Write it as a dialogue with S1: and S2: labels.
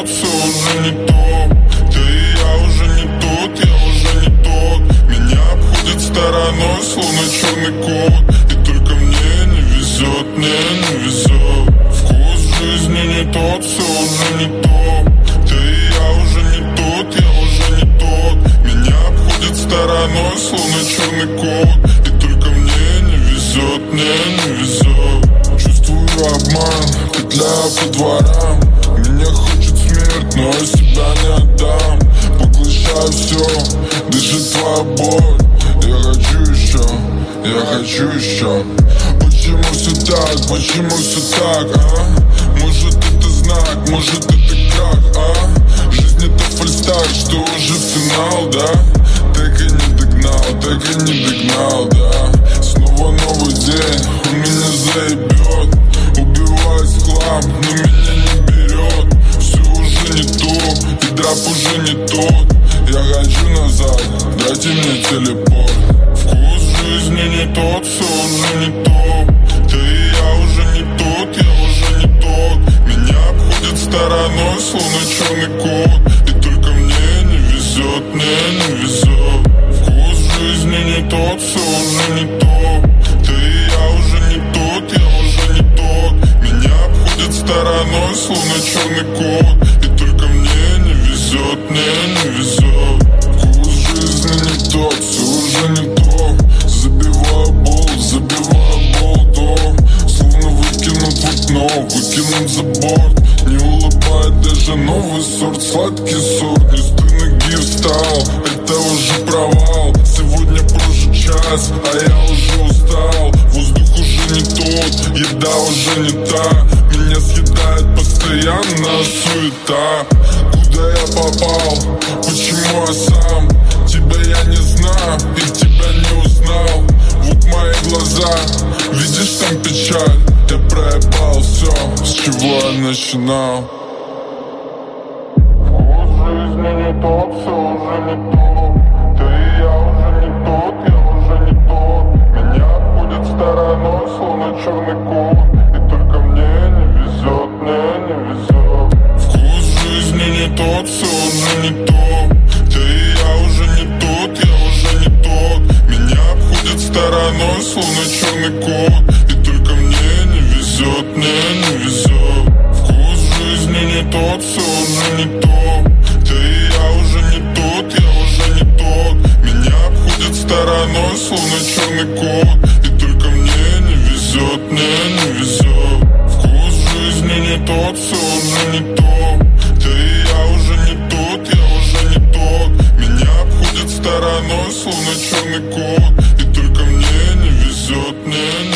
S1: тот, все уже не то. Ты и я уже не тот, я уже не тот. Меня обходит стороной, словно черный кот. И только мне не везет, мне не везет. Вкус жизни не тот, все уже не то. Ты и я уже не тот, я уже не тот. Меня обходит стороной, словно черный кот. И только мне не везет, мне не везет. Чувствую обман, петляя по дворам. Меня хочет смерть, но я себя не отдам. Поглощаю все, дышит твоя боль. Я хочу еще, я хочу еще. Почему все так, почему все так, а? Может это знак, может это крах, а? Жизнь это фальстарт, что уже финал, да? Так и не догнал, так и не догнал, да? Снова новый день, он меня заебет. Убиваюсь в хлам, но меня не берет. Все уже не то, и драп уже не тот. Я хочу назад, дайте мне телепорт. Вкус жизни не тот, все уже не то. Ты и я уже не тот, я уже не тот. Меня обходит стороной, словно черный кот. И только мне не везет, мне не везет. Вкус жизни не тот, все уже не то. Ты и я уже не тот, я уже не тот. Меня обходит стороной, словно черный кот. И только мне не везет, мне не везет. Вкус жизни не тот, все уже не то. Забиваю болтом, словно выкинут в окно, выкинут за борт. Не улыбает даже новый сорт, сладкий сорт. Не с той ноги встал, это уже провал. Сегодня прожит час, а я уже устал. Воздух уже не тот, еда уже не та. Меня съедает постоянно суета. Куда я попал, почему я сам? Тебя я не знаю и тебя не узнал. Вот мои глаза, видишь там печаль. Я проебал все, с чего я начинал. Вкус жизни не тот, все уже не то. Ты и я уже не тот, я уже не тот. Меня обходит стороной, словно черный кот. И только мне не везет, мне не везет. Вкус жизни не тот, все уже не то. Ты и я уже не тот, я уже не тот. Меня обходит стороной, словно черный кот. И только мне не везет, мне не везет. Вкус жизни не тот, все уже не то. Ты и я уже не тот, я уже не тот. Меня обходит стороной, словно черный кот. И только мне не везет, мне не везет. Вкус жизни не тот, все уже не то. Ты и я уже не тот, я уже не тот. Меня обходит стороной, словно черный кот. И только мне не везет, мне не везет.